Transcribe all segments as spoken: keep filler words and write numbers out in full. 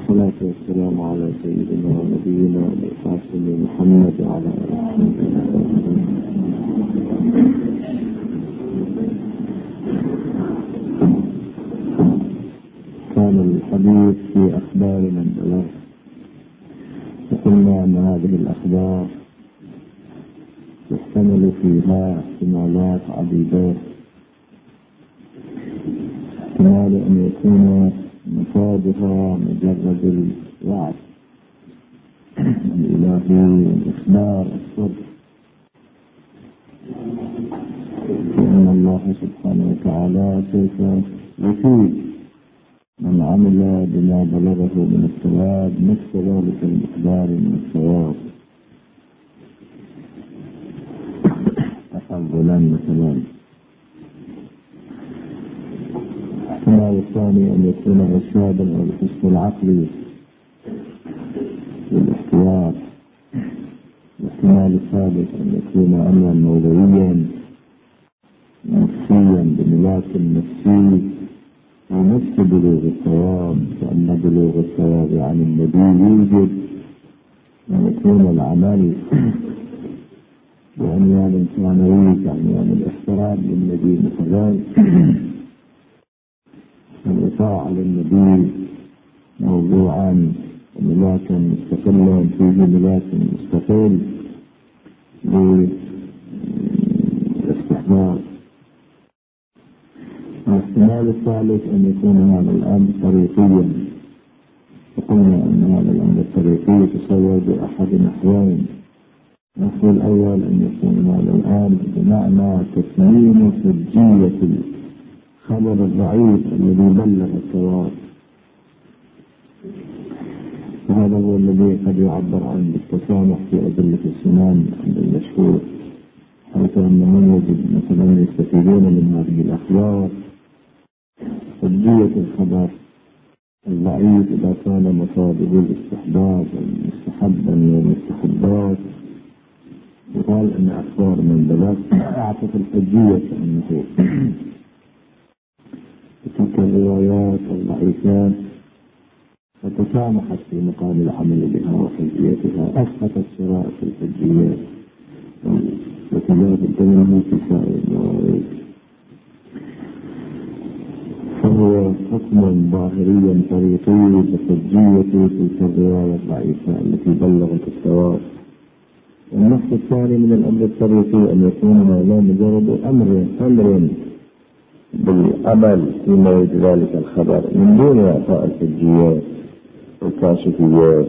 والصلاة والسلام على سيدنا ونبينا القاسم محمد وعلى آله. كان الحديث في أخبار من بلغ، وقلنا أن هذه الأخبار يحتمل فيها احتمالات عديدة. احتمال أن يكون مفادها مجرد الوعد الإلهي والإخبار الصدق، لأن الله سبحانه وتعالى سوف يفيد من عمل بما بلغه من الثواب مثل ذلك المقدار من الثواب تفضلا مثلا. الاحتمال الثاني أن يكون إرشادا أو الحسن العقلي للاحتياط. الاحتمال الثالث أن يكون أمرا مولويا نفسيا بملاك نفسي ونفس بلوغ الثواب، فأن بلوغ الثواب عن النبي يوجد أن يكون العمل بعنوان ثانوي كعنوان الاحترام للنبي مثلا، الوفاء للنبي موضوعا ملاكا مستقلا فيه ملاك مستقل للاستحباب. الاحتمال الثالث أن يكون هذا الأمر طريقيا، وقلنا أن هذا الأمر الطريقي يتصور بأحد نحوين. النحو الأول أن يكون هذا الأمر بمعنى تسليم حجية الخبر الضعيف الذي بلغ الثواب، وهذا هو الذي قد يعبر عن بالتسامح في أدلة السنن عند المشهور، حيث أنهم يجب مثلا يستفيدون من هذه الأخبار حجية الخبر الضعيف إذا كان مصادر الاستحباب والمستحبا والمستحبات. يقال أن أخبار من بلغ أعطت الحجية كأنه تلك الروايات الضعيفات فتسامحت في مقام العمل بها وحجيتها، أسقطت شرائط الحجية وتجاوزت منها في سائر الموارد. فهو حكم ظاهري طريقي بحجية تلك الرواية الضعيفة التي بلغت الثواب. النص الثاني من الأمر الطريقي أن يكون هذا مجرد أمر أمر بالعمل في موعد ذلك الخبر من دون إعطاء الحجيات والكاشفيات،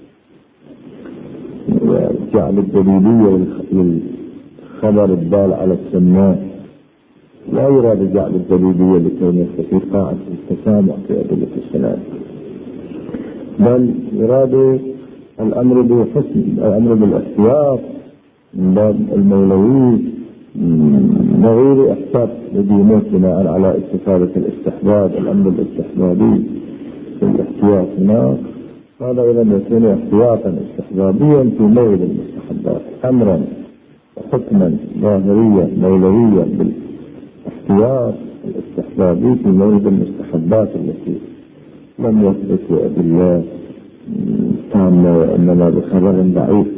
وجعل الدليلية للخبر الدال على السماء. لا يراد جعل الدليلية لكون يستفيد قاعدة التسامح في أدلة السنة، بل يراد الأمر بحسن الأمر بالاحتياط من باب المولوي بغير احتياط لدينه بناء على استفادة الاستحباب، الأمر الاستحبابي في الاحتياط هناك. هذا إذا يكون احتياطا استحبابيا في موعد المستحبات، أمرا وحكما ظاهريا مولويا بالاحتياط الاستحبابي في موعد المستحبات التي لم يثبت بأدلة تامة وإنما بخبر ضعيف.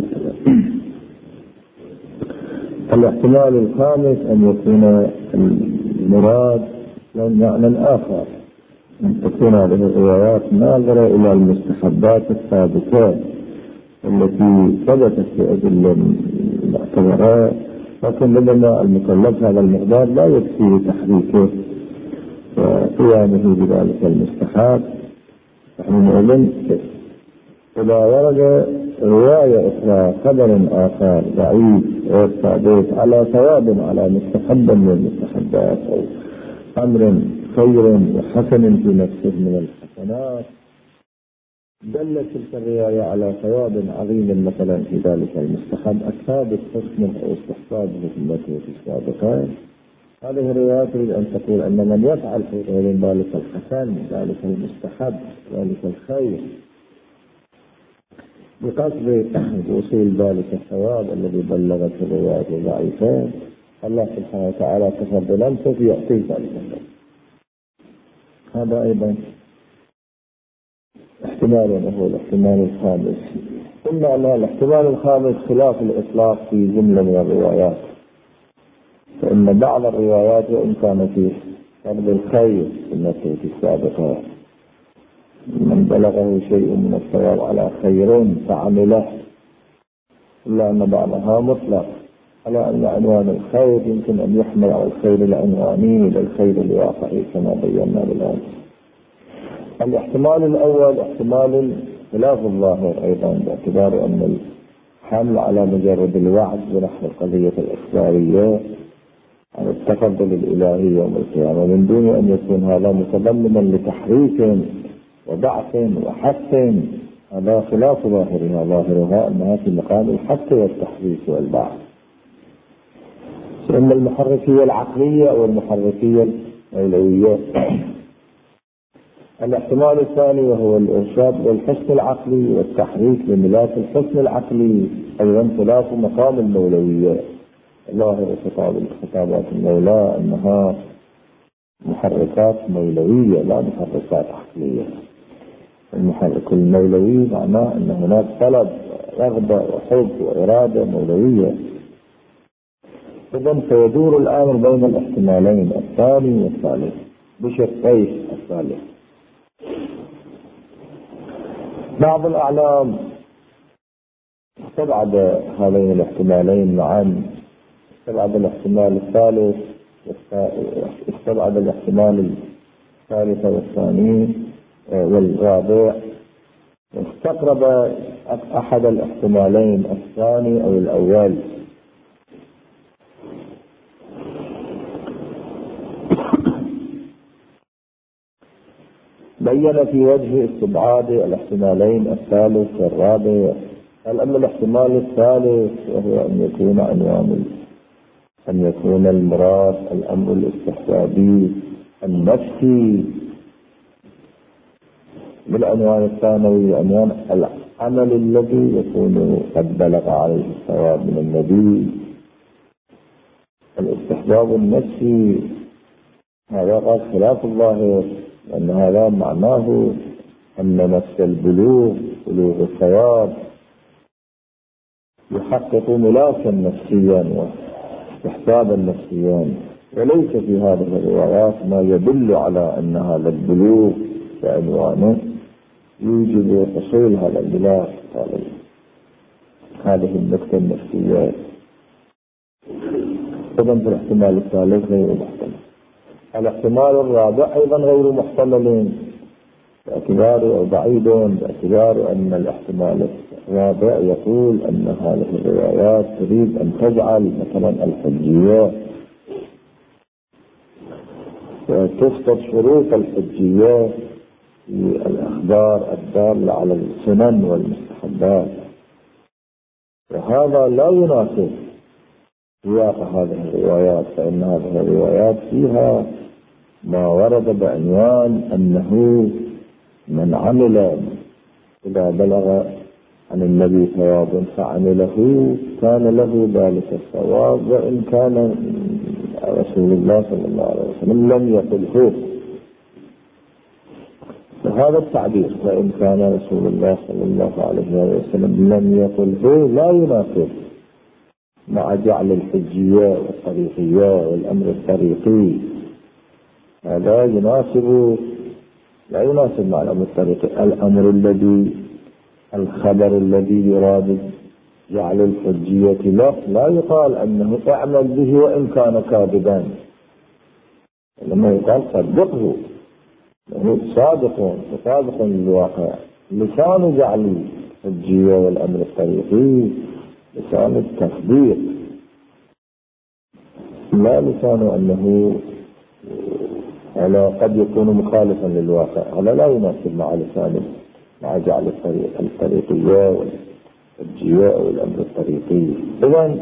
الاحتمال الخامس أن يكون المراد معنى آخر، أن تكون هذه الروايات ناظرة إلى المستحبات الثابتة التي ثبتت في أدلة معتبرة، لكن ربما المكلف هذا المقدار لا يكفي تحريكه وقيامه بذلك المستحب. نحن نعلم إذا ورد رواية أخرى خبر آخر ضعيف غير ثابت على ثواب على مستحب من المستحبات أو أمر خير وحسن في نفسه من الحسنات، دلت تلك الرواية على ثواب عظيم مثلا في ذلك المستحب الثابت حسنه أو استحبابه في السابقين. هذه الروايات تريد أن تقول أن من يفعل في غير ذلك الحسن ذلك المستحب ذلك الخير بقصد وصول ذلك الثواب الذي بلغت الروايات الضعيفة، الله سبحانه وتعالى تفضلا سوف يأتي ذلك. هذا أيضا احتمالين وهو الاحتمال الخامس. قلنا أن الاحتمال الخامس خلاف الإطلاق في جملة من الروايات، فإن بعض الروايات وإن كان فيه فرض الخير في النصوص السابقة، من بلغه شيء من الثواب على خير فعمله، إلا أن بعضها مطلق على أن عنوان الخير يمكن أن يحمل على الخير العنواني إلى الخير الواقعي كما بينا بالآن. الاحتمال الأول احتمال خلاف الظاهر أيضا، باعتبار أن الحمل على مجرد الوعد بنحو القضية الإخبارية عن التفضل الإلهي يوم القيامة من دون أن يكون هذا متضمنا لتحريك وبعث وحث، هذا خلاف ظاهرها. ظاهرها أنها في مقام الحث والتحريك والبعث، إما المحركية العقلية أو المحركية الأولوية. الاحتمال الثاني وهو الإرشاد للحسن العقلي والتحريك لملاك الحسن العقلي، أيضا خلاف مقام المولوية. ظاهر خطاب خطابات المولى أنها محركات مولوية لا محركات عقلية. المحرك المولوي معناه أن هناك طلب رغبة وحب وإرادة مولوية. إذن فيدور الأمر بين الاحتمالين الثاني والثالث بشرطيه الثالث. بعض الأعلام استبعد هذين الاحتمالين معا، استبعد الاحتمال الثالث استبعد الاحتمال الثالث والثاني والرابع، واستقرب أحد الاحتمالين الثاني أو الأول. بين في وجه استبعاد الاحتمالين الثالث والرابع. قال أما الاحتمال الثالث وهو أن يكون عنوان أن يكون المراد الأمر الاستحبابي النفسي بالعنوان الثانوي، عنوان العمل الذي يكون قد بلغ عليه الثواب من النبي. الاستحباب النفسي هذا قال خلاف الظاهر، لأن هذا معناه أن نفس البلوغ بلوغ الثواب يحقق ملاكا نفسيا واستحبابا نفسيا، وليس في هذه الروايات ما يدل على أن هذا البلوغ بعنوانه يوجب حصول هذا الملاك. هذه النقطة النفسية. إذن في الاحتمال الثالث غير محتمل. الاحتمال الرابع أيضا غير محتمل باعتبار أو بعيد، باعتبار أن الاحتمال الرابع يقول أن هذه الروايات تريد أن تجعل مثلا الحجية وتفقد شروط الحجية في الأخبار الدالة على السنن والمستحبات، وهذا لا يناسب سياق هذه الروايات، فإن هذه الروايات فيها ما ورد بعنوان أنه من عمل إذا بلغ عن النبي ثواب فعمله كان له ذلك الثواب، وإن كان رسول الله صلى الله عليه وسلم لم يقله. فهذا التعبير وإن كان رسول الله صلى الله عليه وسلم لم يقله لا يناسب مع جعل الحجية والطريقية والأمر الطريقي. هذا يناسب لا يناسب مع الأمر الطريقي. الأمر الذي الخبر الذي يراد جعل الحجية له لا يقال أنه اعمل به وإن كان كاذبا، لما يقال صدقه، لأنه صادق صادق للواقع. لسان جعل الحجية والأمر الطريقي لسان التصديق، لا لسان أنه على قد يكون مخالفا للواقع. هذا لا يناسب مع لسان مع جعل الطريق الطريقية والحجية والأمر الطريقي. إذن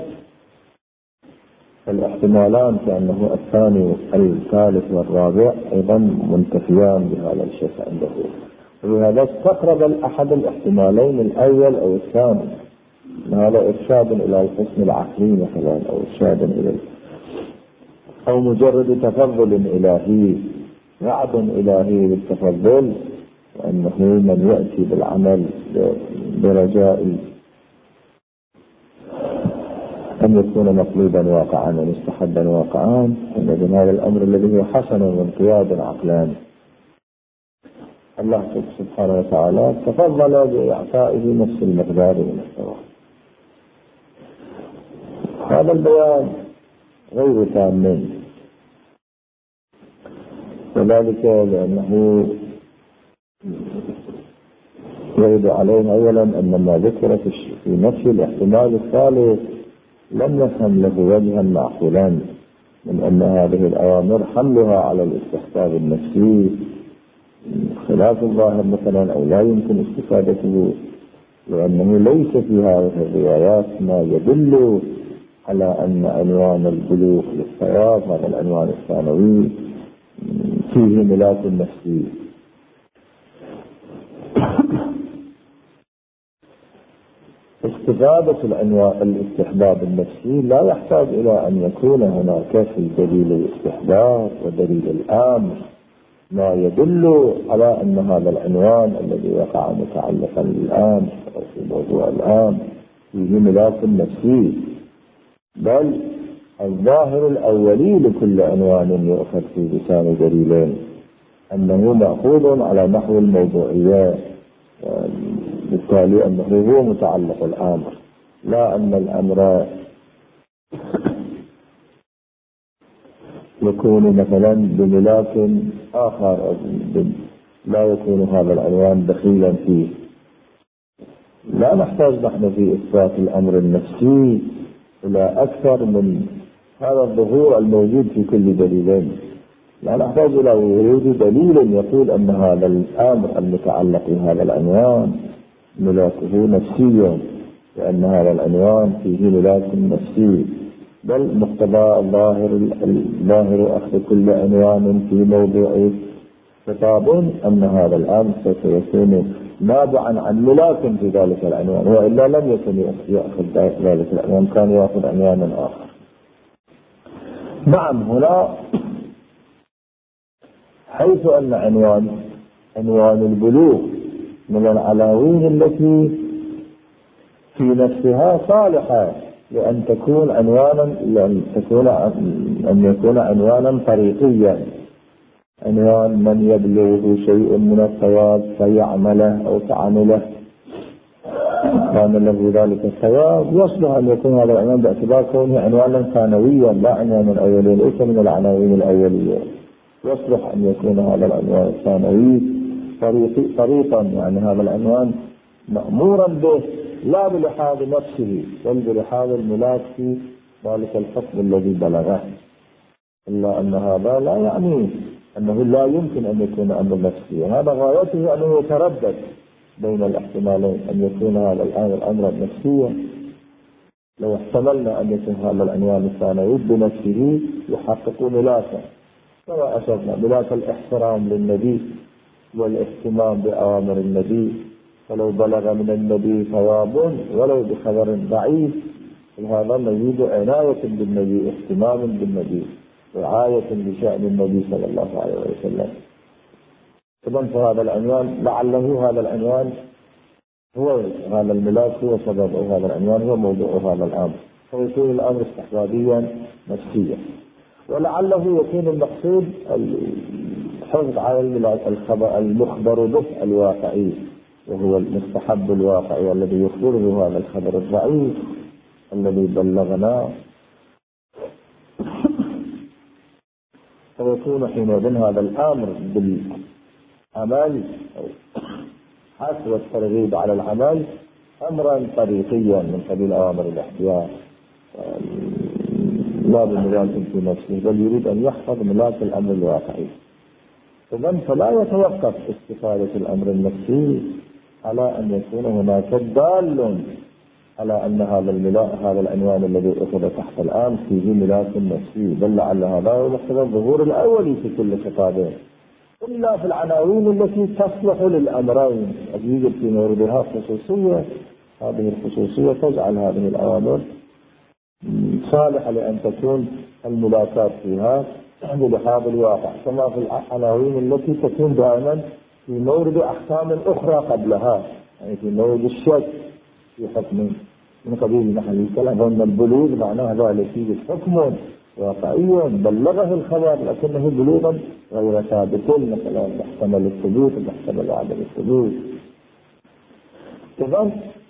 الاحتمالان كأنه الثاني الثالث والرابع أيضا منتفيان بهذا الشيء عنده، ولهذا استقرب أحد الاحتمالين الأول أو الثاني. هذا إرشاد إلى الحسن العقلي مثلا، أو إرشاد إلى أو مجرد تفضل إلهي، وعد إلهي بالتفضل، وأنه من يأتي بالعمل برجاء أن يكون مطلوبا واقعا ومستحبا واقعا، فإن هذا الأمر الذي هو حسن وانقياد عقلاني. الله سبحانه وتعالى تفضل بإعطائه نفس المقدار من الثواب. هذا البيان غير تام، وذلك لأنه يرد عليه أولا أن ما ذكر في نفس الاحتمال الثالث لم يفهم له وجها معقولا من أن هذه الأوامر حملها على الاستحباب النفسي خلاف الظاهر مثلا، أو لا يمكن استفادته، لأنه ليس في هذه الروايات ما يدل على أن عنوان البلوغ للثواب هذا العنوان الثانوي فيه ملاك نفسي. استفادة العنوان الاستحباب النفسي لا يحتاج إلى أن يكون هناك في دليل الاستحباب ودليل الأمر ما يدل على أن هذا العنوان الذي وقع متعلقا بالأمر أو في موضوع الأمر فيه ملاك نفسي، بل الظاهر الأولي لكل عنوان يؤخذ في لسان دليلين أنه مأخوذ على نحو الموضوعية، بالتالي أنه هو متعلق الأمر، لا أن الأمر يكون مثلا بملاك آخر، لا يكون هذا العنوان دخيلا فيه. لا نحتاج نحن في إثبات الأمر النفسي إلى أكثر من هذا الظهور الموجود في كل دليلين. لا نحتاج إلى وجود دليل يقول أن هذا الأمر المتعلق بهذا العنوان ملاكه نفسي، لأن هذا العنوان فيه ملاك نفسي، بل مقتضى الظاهر الظاهر أخذ كل عنوان في موضوع خطاب أن هذا الأمر سوف يكون نابعا عن ملاك في ذلك العنوان، وإلا لم يكن يأخذ ذلك العنوان، كان يأخذ عنوانا آخر. نعم، هنا حيث أن عنوان عنوان البلوغ من العناوين التي في نفسها صالحة لأن تكون عنوانا، لأن تكون أن يكون عنوانا طريقيا، عنوان من يبلغه شيء من الثواب فيعمله أو تعمله كان له ذلك الثواب، يصلح أن يكون هذا العنوان باعتبار كونه عنوانا ثانويا لا عنوانا أوليا، ليس من العناوين الأولية. يصلح أن يكون هذا العنوان الثانوي طريقا، يعني هذا العنوان مأمورا به لا بلحاظ نفسه بل بلحاظ الملاك في ذلك الحكم الذي بلغه، إلا أن هذا لا يعني أنه لا يمكن أن يكون أمر نفسي. هذا غايته أنه يتردد بين الاحتمالين، أن يكون هذا الآن الأمر نفسيا. لو احتملنا أن يكون هذا العنوان الثانوي بنفسه يحقق ملاكا، كما أشرنا ملاك الاحترام للنبي والاهتمام بأوامر النبي، ولو بلغ من النبي ثواب ولو بخبر ضعيف، هذا مزيد عناية بالنبي، اهتمام بالنبي، رعاية بشأن النبي صلى الله عليه وسلم. إذن فهذا العنوان لعله هذا العنوان هو هذا الملاك هو سبب، أو هذا العنوان هو موضوع هذا الأمر، فيكون الأمر استحبابيا نفسيا. ولعله يكون المقصود الحفظ على الخبر المخبر به الواقعي، وهو المستحب الواقعي الذي يخبره هذا الخبر الضعيف الذي بلغنا، فيكون حينئذ هذا الأمر بالعمل حث والترغيب على العمل أمرا طريقيا من قبيل أوامر الاحتياط، لا بملاك في نفسه، بل يريد أن يحفظ ملاك الأمر الواقعي. إذن فلا يتوقف استفادة الأمر النفسي على أن يكون هناك دال على أن هذا الملاك هذا العنوان الذي أخذ تحت الآن فيه ملاك نفسي، بل لعل هذا هو مقتضى الظهور الأولي في كل خطابه، إلا في العناوين التي تصلح للأمرين يوجد في موردها خصوصية. هذه الخصوصية تجعل هذه الأوامر صالحة لأن تكون الملاكات فيها بلحاظ الواقع، كما في العناوين التي تكون دائما في مورد أحكام أخرى قبلها، يعني في مورد الشك في حكم من قبيل محل الكلام، وأن البلوغ معناه ذلك فيه حكم واقعي بلغه الخبر لكنه بلوغا غير ثابت، مثلا يحتمل الثبوت ويحتمل عدم الثبوت. إذن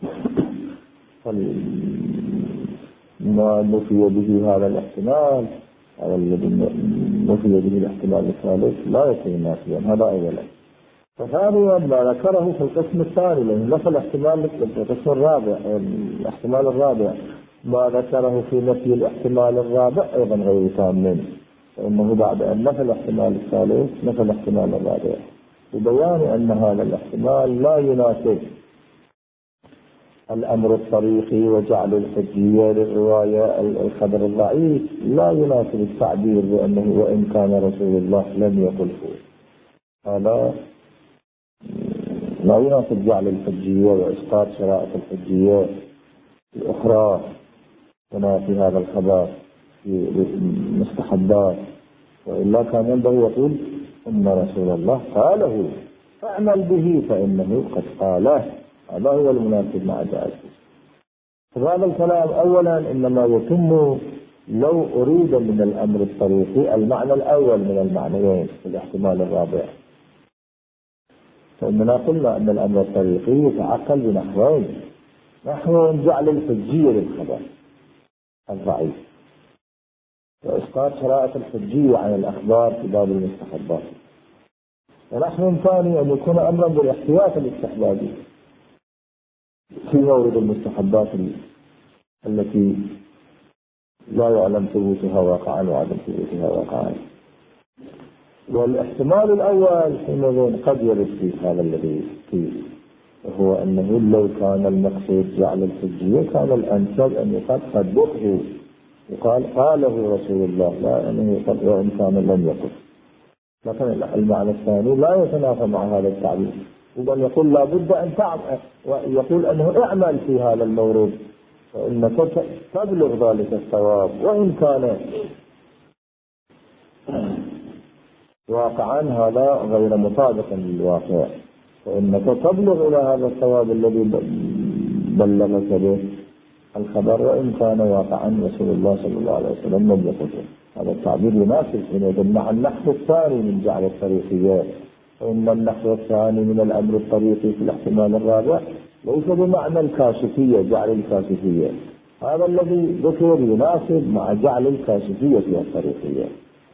ما نفي به هذا الاحتمال أو الذي نفي به الاحتمال الثالث لا يكون نافيا، هذا أولا. فثانيا ما ذكره في القسم الثاني لأنه نفى الاحتمال في القسم الرابع الاحتمال الرابع، ما ذكره في نفي الاحتمال الرابع أيضا غير تام، فإنه بعد أن نفى الاحتمال الثالث نفى الاحتمال الرابع ببيان أن هذا الاحتمال لا يناسب الأمر الطريقي وجعل الحجية للرواية الخبر الضعيف، لا يناسب التعبير بأنه وإن كان رسول الله لم يقله، هذا لا يناسب جعل الحجية وإسقاط شرائط الحجية الأخرى هنا في هذا الخبر في المستحبات، وإلا كان ينبغي يقول إن رسول الله قاله فاعمل به فإنه قد قاله، هذا هو المناسب مع جائزته. هذا الكلام أولا إنما يتم لو أريد من الأمر الطريقي المعنى الأول من المعنيين في الاحتمال الرابع، فإننا قلنا أن الأمر الطريقي يتعقل بنحوين، نحو جعل الحجية للخبر الضعيف وإسقاط شرائط الحجية عن الأخبار في باب المستحبات، ونحو ثاني أن يكون أمرا بالاحتياط الاستحبابي في مورد المستحبات التي لا يعلم ثبوتها واقعا وعدم ثبوتها واقعا. والاحتمال الأول حينئذ قد يرد في هذا الذي فيه، وهو أنه لو كان المقصود جعل الحجية كان الأنسب أن يقال صدقه، يقال قاله رسول الله، لا أنه قد وإن كان لم يقل. لكن المعنى الثاني لا يتنافى مع هذا التعبير، إذن يقول لا بد أن تعمل، ويقول أنه اعمل في هذا المورد فإنك تبلغ ذلك الثواب وإن كان واقعا هذا غير مطابق للواقع، فإنك تبلغ إلى هذا الثواب الذي بلغك به الخبر وإن كان واقعا رسول الله صلى الله عليه وسلم لم يقله. هذا التعبير يناسب حينئذ مع النحو الثاني من جعل الطريقيات، فإن النحو الثاني من الأمر الطريقي في الاحتمال الرابع ليس بمعنى الكاشفية جعل الكاشفية، هذا الذي ذكر يناسب مع جعل الكاشفية في الطريقية.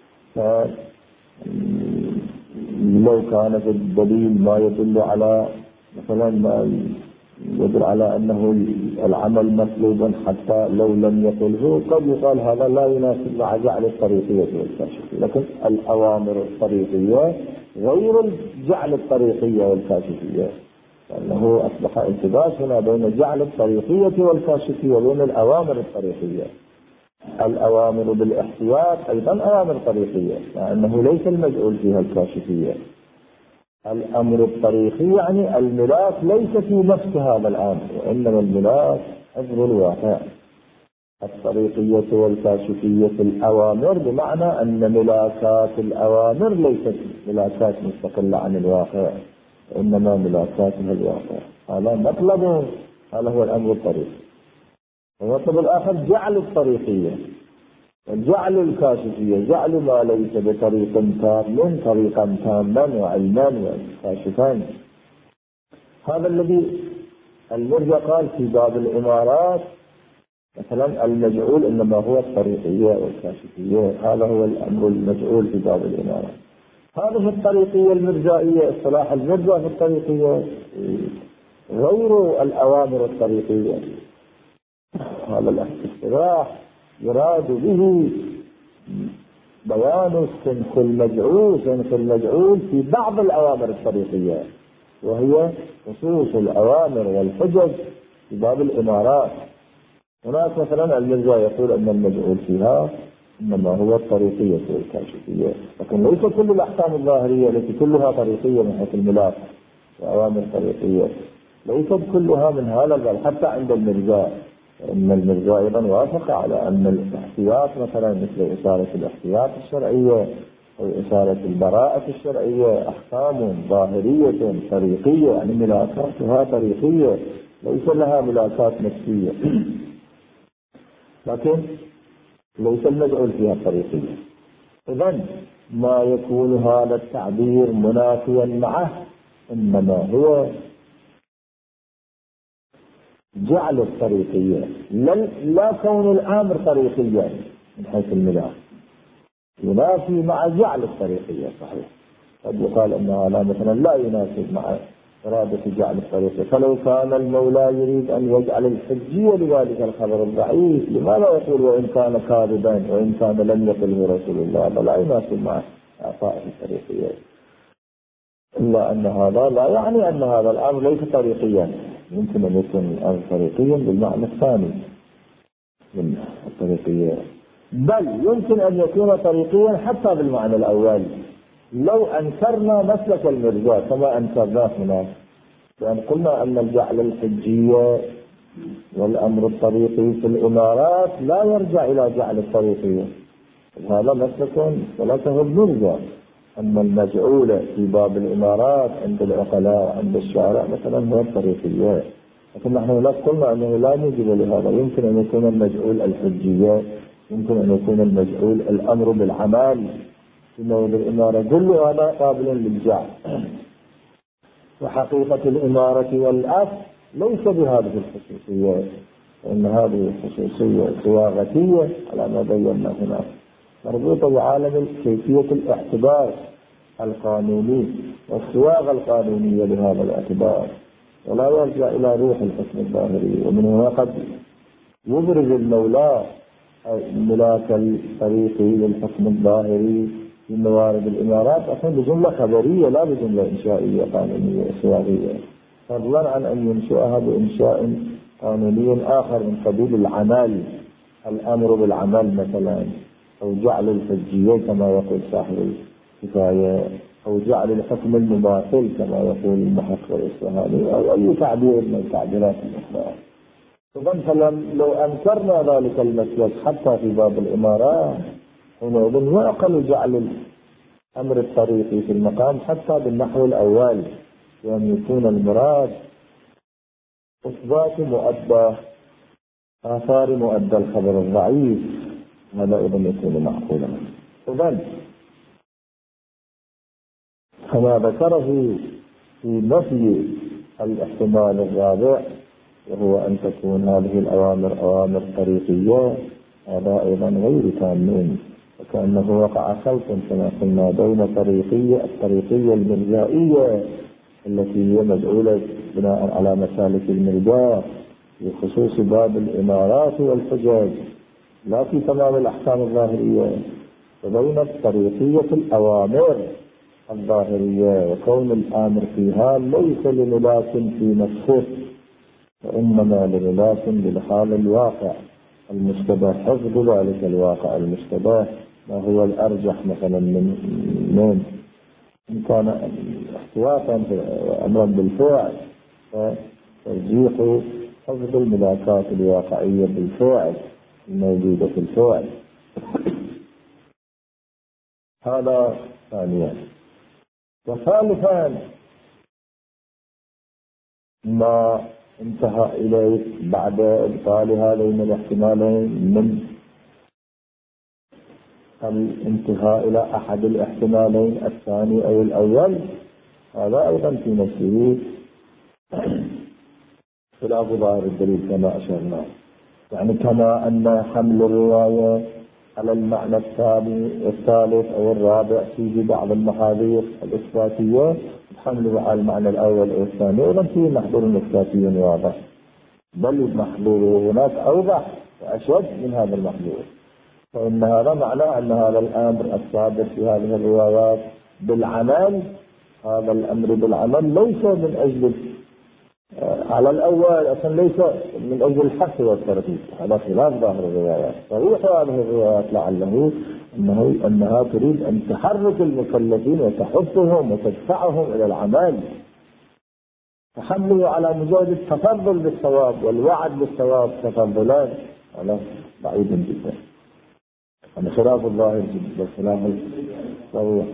لو كان في الدليل ما يدل على مثلا ما يدل على أنه العمل مطلوبا حتى لو لم يقله، قد يقال هذا لا يناسب مع جعل الطريقية والكاشفية، لكن الأوامر الطريقية غير جعل الطريقية والكاشفية، لأنه أصبح التباس هنا بين جعل الطريقية والكاشفية وبين الأوامر الطريقية. الأوامر بالاحتياط أيضا أوامر طريقية لأنه ليس المجعول فيها الكاشفية. الأمر الطريقي يعني الملاك ليس في نفس هذا الأمر، وإنما الملاك حفظ الواقع. الطريقية والكاشفية الأوامر بمعنى أن ملاكات الأوامر ليست ملاكات مستقلة عن الواقع، إنما ملاكاتها الواقع. هذا مطلب، هذا هو الأمر الطريقي. المطلب الآخر جعل الطريقية، جعل الكاشفية، جعل ما ليس بطريق تام طريقا تاما وعلما وكاشفا. هذا الذي المرجع قال في باب الإمارات مثلا المجعول إنما هو الطريقية والكاشفية، هذا هو الأمر المجعول في باب الإمارات. هذه الطريقية المرجائية اصطلاح المرجع في الطريقية غير الأوامر الطريقية. هذا الاصطلاح يراد به بيان سنخ المجعول سنخ المجعول في بعض الأوامر الطريقية، وهي خصوص الأوامر والحجج في باب الإمارات. هناك مثلا المرجع يقول أن المجعول فيها إنما هو الطريقية والكاشفية، لكن ليس كل الأحكام الظاهرية التي كلها طريقية من حيث الملاك وأوامر طريقية ليست كلها من هذا الباب. حتى عند المرجع إن المرجع أيضا وافق على أن الاحتياط مثلا مثل إشارة الاحتياط الشرعية أو إثارة البراءة الشرعية أحكام ظاهرية طريقية، يعني ملاكاتها طريقية ليس لها ملاكات نفسية، لكن ليس المجعول فيها طريقية. إذن ما يكون هذا التعبير منافيا معه إنما هو جعل الطريقية، لا كون الأمر طريقيا من حيث الملاك، ينافي مع جعل الطريقية. صحيح قد يقال أن هذا مثلا لا يناسب مع إرادة جعل الطريقية، فلو كان المولى يريد أن يجعل الحجية لذلك الخبر الضعيف لماذا يقول وإن كان كاذبا وإن كان لم يقله رسول الله؟ هذا لا يناسب مع إعطاء الطريقية، إلا أن هذا لا يعني أن هذا الأمر ليس طريقيا، يمكن أن يكون الأمر طريقيا بالمعنى الثاني من الطريقية، بل يمكن أن يكون طريقيا حتى بالمعنى الأول. لو أنكرنا مسلك المرجع كما أنكرناه هنا، لأن قلنا أن الجعل الحجية والأمر الطريقي في الإمارات لا يرجع إلى جعل الطريقية، هذا مسلك ثلاثة المرجع. أما المجعول في باب الإمارات عند العقلاء عند الشارع مثلا هو الطريقية، لكن نحن لا قلنا أنه لا نجب لهذا. يمكن أن يكون المجعول الحجية، يمكن أن يكون المجعول الأمر بالعمل في موضع الإمارة، كل هذا قابل للجعل. وحقيقة الإمارة والأصل ليس بهذه الخصوصية، وإن هذه الخصوصية صياغتية على ما بينا هنا، مربوطة بعالم كيفية الاعتبار القانوني والصياغة القانونية لهذا الاعتبار، ولا يرجع إلى روح الحكم الظاهري. ومن هنا قد يبرز المولى ملاك الطريقي للحكم الظاهري في موارد الإمارات أصلا بجملة خبرية لا بجملة إنشائية قانونية صياغية، فضلا عن أن ينشئها بإنشاء قانوني آخر من قبيل العمل، الأمر بالعمل مثلا، أو جعل الحجية كما يقول صاحب الكفاية، أو جعل الحكم المماثل كما يقول المحقق الإصفهاني، أو أي تعبير من التعبيرات الأخرى. فمثلا لو أنكرنا ذلك المسلك حتى في باب الإمارات، حينئذ يعقل جعل الأمر الطريقي في المقام حتى بالنحو الأول، وأن يكون المراد إثبات مؤدى آثار مؤدى الخبر الضعيف، هذا إذن يكون معقولا. إذن كما ذكره في نفي الاحتمال الرابع، وهو أن تكون هذه الأوامر أوامر طريقية، هذا أيضا غير تام، وكأنه وقع خلط كما قلنا بين طريقية الطريقية المرجائية التي هي مجعولة بناء على مسالك المرجاء في خصوص باب الإمارات والحجاج لا في تمام الأحكام الظاهرية، وبين الطريقية الأوامر الظاهرية، وكون الآمر فيها ليس لملاك في نفسه، وإنما لملاك لحال الواقع المشتبه، حفظ ذلك الواقع المشتبه ما هو الأرجح مثلا من من إن كان احتياطا أمرا بالفعل، فترجيح حفظ الملاكات الواقعية بالفعل الموجودة في الفعل. هذا ثانيا. وثالثا ما انتهى إليه بعد إبطال هذين الاحتمالين من الانتهاء إلى أحد الاحتمالين الثاني أو الأول، هذا أيضا في نفسه خلاف ظاهر الدليل كما أشرنا. يعني كما أن حمل الرواية على المعنى الثاني والثالث أو الرابع فيه بعض المحاذير الإثباتية، حمله على المعنى الأول أو الثاني أيضا فيه محظور إثباتي واضح، بل محظور هناك أوضح وأشد من هذا المحظور. فإن هذا معناه أن هذا الأمر الثابت في هذه الروايات بالعمل، هذا الأمر بالعمل ليس من أجل على الأول أصلا، ليس من أجل الحث والترغيب، هذا خلاف ظاهر الروايات. صريح هذه الروايات لعله أنه أنها تريد أن تحرك المكلفين وتحثهم وتدفعهم إلى العمل، تحمله على مجرد التفضل بالثواب والوعد بالثواب تفضلا، هذا بعيد جدا، هذا خلاف الظاهر جدا، خلاف صحيح.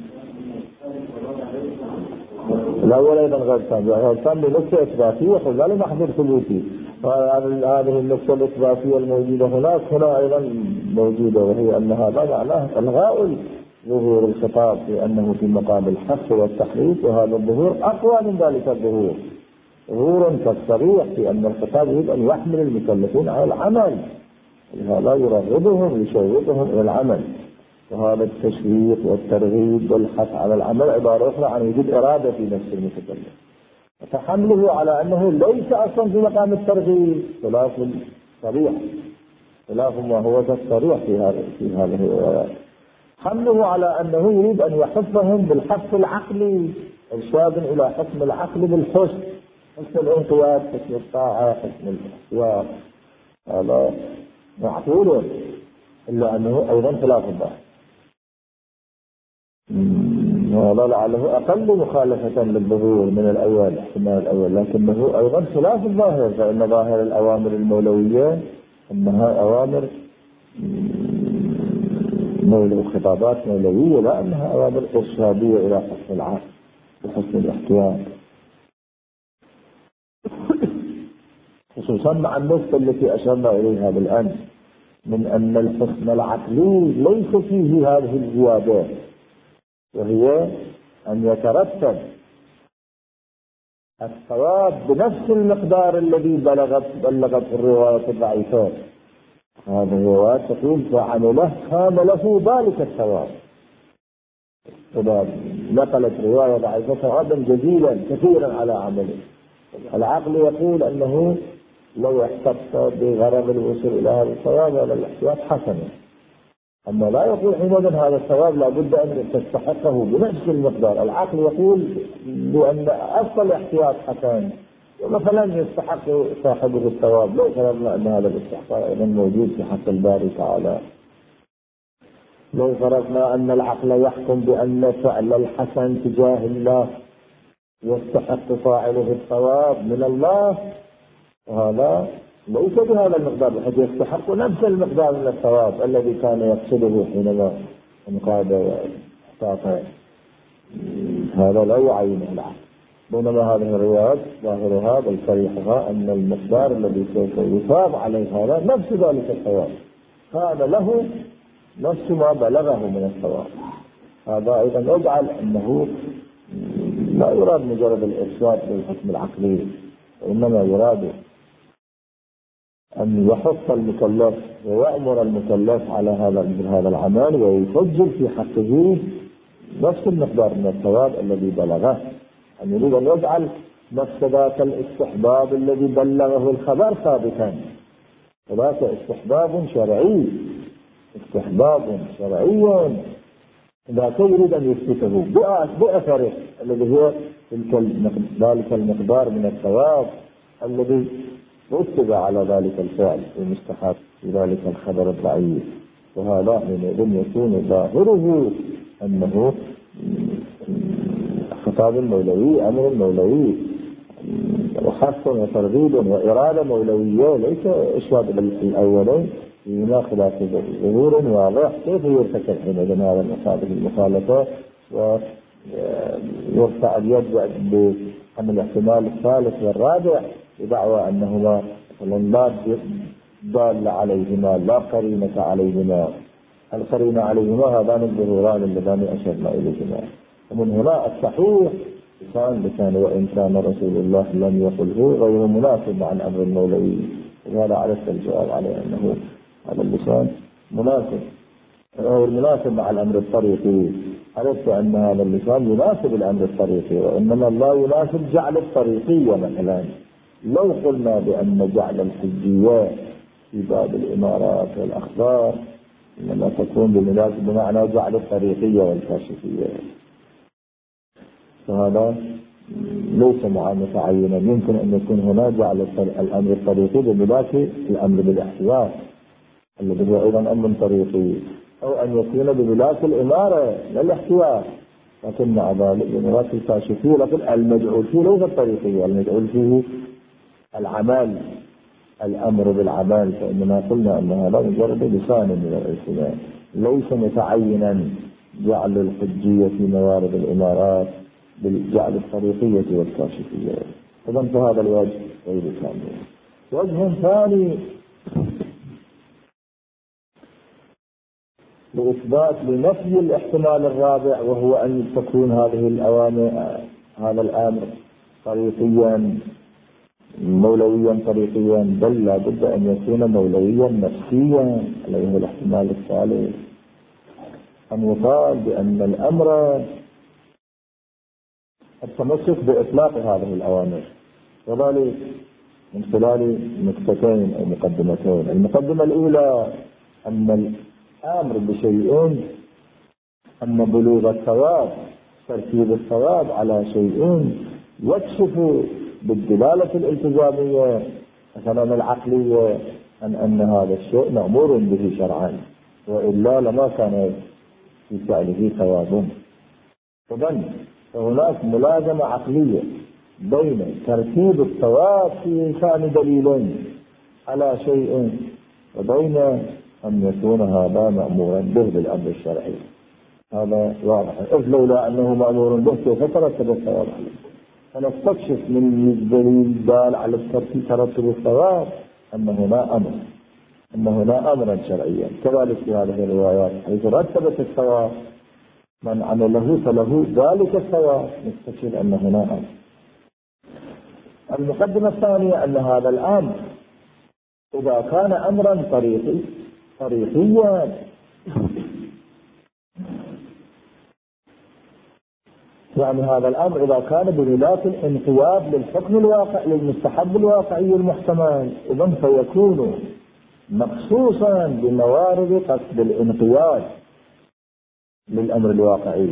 الأول أيضا غير تام، غير تام بنقطة إثباتية وكذلك محظور ثبوتي. هذه النقطة الإثباتية الموجودة هناك هنا أيضا موجودة، وهي أن هذا معناه الغاء ظهور الخطاب لأنه في مقام الحث والتحريف، وهذا الظهور أقوى من ذلك الظهور، ظهور كالصريح في أن الخطاب يريد أن يحمل المكلفين على العمل، لهذا يرغبهم يشوقهم إلى العمل. وهذا التشويق والترغيب والحث على العمل عبارة أخرى عن وجود إرادة في نفس المتكلم، فحمله على أنه ليس أصلا في مقام الترغيب خلاف صريح، خلاف ما هو الصريح في هذه في هذه الروايات. حمله على أنه يريد أن يحثهم بالحث العقلي، إرشاد إلى حكم العقل بالحسن، حسن الانقياد، حسن الطاعة، حسن الاختيار، هذا معقول، إلا أنه أيضا خلاف الظاهر. وهذا لعله أقل مخالفة للظهور من الأول، احتمال الأول، لكنه أيضا خلاف الظاهر، فإن ظاهر الأوامر المولوية أنها أوامر مولو خطابات مولوية، لا أنها أوامر إرشادية إلى حسن العقل وحسن الاحتياط، خصوصا مع النقطة التي أشرنا إليها بالأمس من أن الحسن العقلي ليس فيه هذه الزيادات، وهي أن يترتب الثواب بنفس المقدار الذي بلغت بلغت الرواية الضعيفات. هذه الروايات تقول فعمله كان له ذلك الثواب، إذا نقلت رواية ضعيفة ثوابا جزيلا كثيرا على عمله. العقل يقول أنه لو احتفت بغرض الوصول إلى هذا الثواب هذا الاحتياط حسنا، أما لا يقول حينئذ هذا الثواب لابد أن تستحقه بنفس المقدار. العقل يقول بأن أصل الاحتياط حسن، ومثلا يستحق صاحبه الثواب، لو فرضنا أن هذا الاستحقاق أيضا موجود في حق الباري تعالى، لو فرضنا أن العقل يحكم بأن فعل الحسن تجاه الله يستحق فاعله الثواب من الله، وهذا ليس بهذا المقدار بحيث يستحق نفس المقدار من الثواب الذي كان يقصده حينما انقاد واحتاط، هذا لا يعينه العقل. بينما هذه الروايات ظاهرها بل صريحها أن المقدار الذي سوف يثاب عليه هذا نفس ذلك الثواب، هذا له نفس ما بلغه من الثواب. هذا أيضا يجعل أنه لا يراد مجرد الإرشاد بالحكم العقلي، وإنما يراد أن يحث المكلف ويأمر المكلف على هذا هذا العمل ويسجل في حقه نفس المقدار من الثواب الذي بلغه، أن يريد أن يجعل نفس ذاك الاستحباب الذي بلغه الخبر ثابتا، وذاك استحباب شرعي، استحباب شرعي ذاك يريد أن يثبته بأثره الذي هو ذلك المقدار من الثواب الذي رتب على ذلك الفعل المستحب في ذلك الخبر الضعيف. وهذا حينئذ يكون ظاهره أنه خطاب مولوي، أمر مولوي، وحث وترغيب وإرادة مولوية، ليس إشهاد الأولين فيما خلاف ظهور واضح. كيف يرتكب حينئذ هذا المصادر المخالفة ويرفع اليد عن الاحتمال الثالث والرابع بدعوى أنهما لا دال عليهما لا قرينة عليهما؟ القرينة عليهما هذان الظهوران اللذان أشرنا إليهما. ومن هنا الصحيح لسان لسان وإن كان رسول الله لم يقله غير مناسب مع الأمر المولوي، وهذا عرفت الجواب عليه أنه هذا اللسان مناسب غير مناسب مع الأمر الطريقي. عرفت أن هذا اللسان يناسب الأمر الطريقي، وإنما لا يناسب جعل الطريقية. مثلا لو قلنا بأن جعل الحجيات في باب الإمارات والأخبار إنما تكون بمعنى جعل الطريقية والكاشفية، فهذا ليس مع متعينا. يمكن أن يكون هنا جعل الأمر الطريقي بملاك الأمر بالاحتياط الذي هو أيضا أمر طريقي، أو أن يكون بملاك الإمارة لا الاحتياط، لكن مع ذلك بملاك الكاشفية. لكن المجعول فيه ليس الطريقية، المجعول فيه العمل، الأمر بالعمل، فإنما قلنا أن هذا مجرد لسان من الإسلام ليس متعينا جعل الحجية في موارد الإمارات بالجعل الطريقية والكاشفية. إذن فهذا الوجه غير كامل. وجه ثاني لإثبات لنفي الاحتمال الرابع، وهو أن تكون هذه الأوامر هذا الأمر طريقيا مولويا طريقيا، بل لا بد أن يكون مولويا نفسيا، عليه الاحتمال الثالث أن يقال بأن الأمر التمسك بإطلاق هذه الأوامر، وذلك من خلال نقطتين أو مقدمتين. المقدمة الأولى أن الأمر بشيء، أن بلوغ الثواب ترتيب الثواب على شيء يكشف بالدلالة الالتزامية مثلا العقلية أن أن هذا الشيء مأمور به شرعا، وإلا لما كان في فعله ثواب. إذن فهناك ملازمة عقلية بين ترتيب الثواب في إمكان دليل على شيء وبين أن يكون هذا مأمورا به بالأمر الشرعي. هذا واضح، إذ لولا أنه مأمور به كيف ترتب الثواب عليه؟ فنستكشف من الدليل دال على الترتيب ترتب الثواب أن هنا أمر أن هنا أمرا شرعيا. كذلك في هذه الروايات حيث رتبت الثواب من عمله فله ذلك الثواب، نستكشف أن هنا أمر. المقدمة الثانية أن هذا الأمر إذا كان أمرا طريقي طريقيا يعني هذا الأمر إذا كان بولاية الانقياد للحكم الواقع للمستحب الواقعي المحتمل، إذن فيكون مخصوصا بموارد قصد الانقياد للأمر الواقعي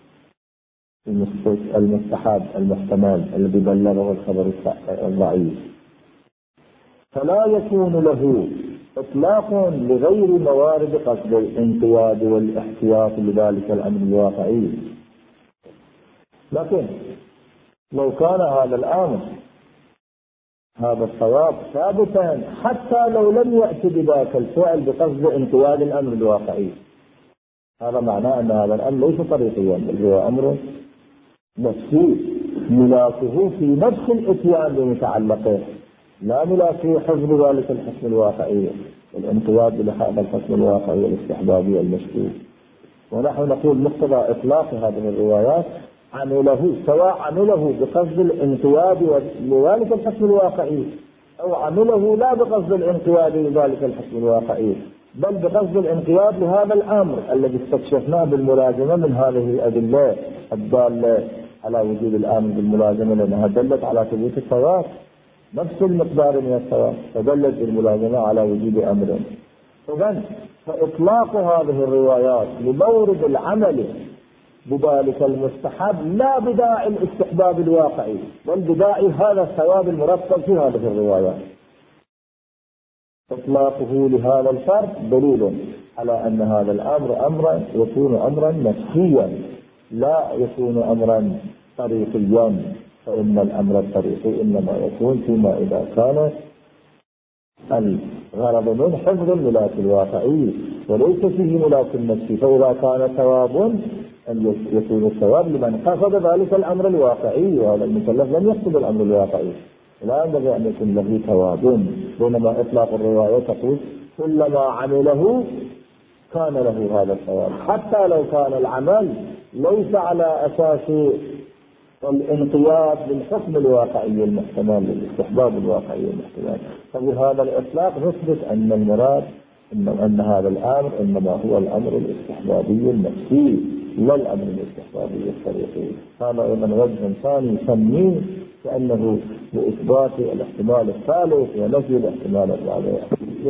المستحب المحتمل الذي بلغه الخبر الضعيف، فلا يكون له إطلاق لغير موارد قصد الانقياد والاحتياط لذلك الأمر الواقعي. لكن لو كان هذا الأمر هذا الثواب ثابتا حتى لو لم يأتي بذاك الفعل بقصد انقياد الأمر الواقعي، هذا معناه أن هذا الأمر ليس طريقيا بل هو أمر نفسي ملاكه في نفس الاتيان بمتعلقه، لا ملاكه حفظ ذلك الحكم الواقعي والانقياد لهذا الحكم الواقعي الاستحبابي المشكوك. ونحن نقول مقتضى إطلاق هذه الروايات عمله سواء عمله بقصد الانقياد لذلك الحكم الواقعي أو عمله لا بقصد الانقياد لذلك الحكم الواقعي بل بقصد الانقياد لهذا الأمر الذي استكشفناه بالملازمة من هذه الأدلة الدالة على وجود الأمر بالملازمة، لأنها دلت على ثبوت الثواب نفس المقدار من الثواب، فدلت بالملازمة على وجود أمر. إذن فإطلاق هذه الروايات لمورد العمل بذلك المستحب لا بداعي الاستحباب الواقعي بل بداعي هذا الثواب المرتب في هذه الروايات. إطلاقه لهذا الفرد دليل على أن هذا الأمر أمرا يكون أمرا نفسيا لا يكون أمرا طريقيا، فإن الأمر الطريقي إنما يكون فيما إذا كان الغرض من حفظ الملاك الواقعي وليس فيه ملاك النفسي، فإذا كان ثواب أن يكون الثواب لمن قصد ذلك الأمر الواقعي، وهذا المكلف لم يقصد الأمر الواقعي لا ينبغي أن يكون له ثواب. بينما إطلاق الرواية تقول كلما عمله كان له هذا الثواب حتى لو كان العمل ليس على أساس الانقياد للحكم الواقعي المحتمل للاستحباب الواقعي المحتمل. فبهذا الإطلاق نثبت أن المراد إن, أن هذا الأمر إنما هو الأمر الاستحبابي النفسي لا الأمر الاستحبابي الطريقي. هذا أيضا وجه ثاني يسميه كأنه لإثبات الاحتمال الثالث ونفي الاحتمال الرابع.